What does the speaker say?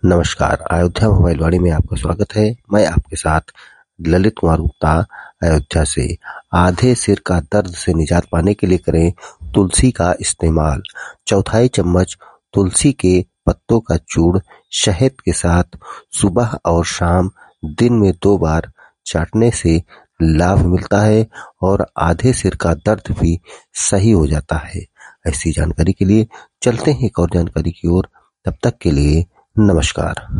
नमस्कार, अयोध्या मोबाइल वाणी में आपका स्वागत है। मैं आपके साथ ललित कुमार गुप्ता, अयोध्या से। आधे सिर का दर्द से निजात पाने के लिए करें तुलसी का इस्तेमाल। चौथाई चम्मच तुलसी के पत्तों का चूर्ण शहद के साथ सुबह और शाम दिन में 2 बार चाटने से लाभ मिलता है और आधे सिर का दर्द भी सही हो जाता है। ऐसी जानकारी के लिए चलते हैं एक और जानकारी की ओर। तब तक के लिए नमस्कार।